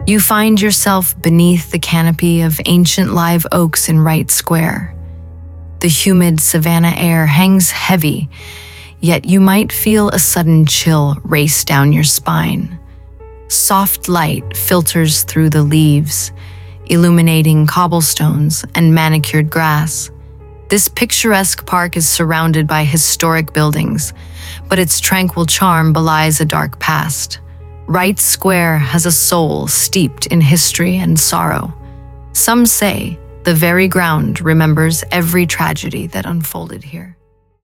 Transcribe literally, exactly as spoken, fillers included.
You find yourself beneath the canopy of ancient live oaks in Wright Square. The humid savanna air hangs heavy, yet you might feel a sudden chill race down your spine. Soft light filters through the leaves, illuminating cobblestones and manicured grass. This picturesque park is surrounded by historic buildings, but its tranquil charm belies a dark past. Wright Square has a soul steeped in history and sorrow. Some say the very ground remembers every tragedy that unfolded here.